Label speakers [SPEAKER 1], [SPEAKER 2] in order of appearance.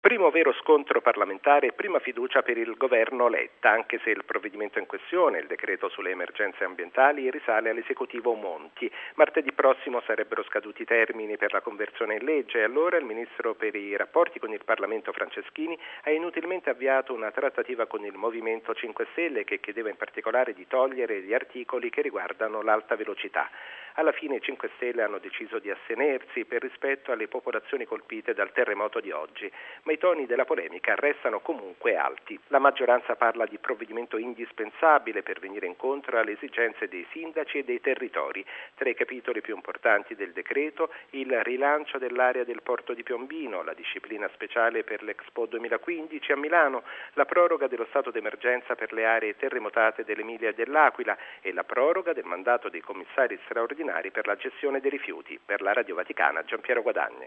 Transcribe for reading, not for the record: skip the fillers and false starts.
[SPEAKER 1] Primo vero scontro parlamentare e prima fiducia per il governo Letta, anche se il provvedimento in questione, il decreto sulle emergenze ambientali, risale all'esecutivo Monti. Martedì prossimo sarebbero scaduti i termini per la conversione in legge e allora il ministro per i rapporti con il Parlamento Franceschini ha inutilmente avviato una trattativa con il Movimento 5 Stelle che chiedeva in particolare di togliere gli articoli che riguardano l'alta velocità. Alla fine i 5 Stelle hanno deciso di astenersi per rispetto alle popolazioni colpite dal terremoto di oggi, ma i toni della polemica restano comunque alti. La maggioranza parla di provvedimento indispensabile per venire incontro alle esigenze dei sindaci e dei territori. Tra i capitoli più importanti del decreto, il rilancio dell'area del porto di Piombino, la disciplina speciale per l'Expo 2015 a Milano, la proroga dello stato d'emergenza per le aree terremotate dell'Emilia e dell'Aquila e la proroga del mandato dei commissari straordinari per la gestione dei rifiuti. Per la Radio Vaticana, Giampiero Guadagni.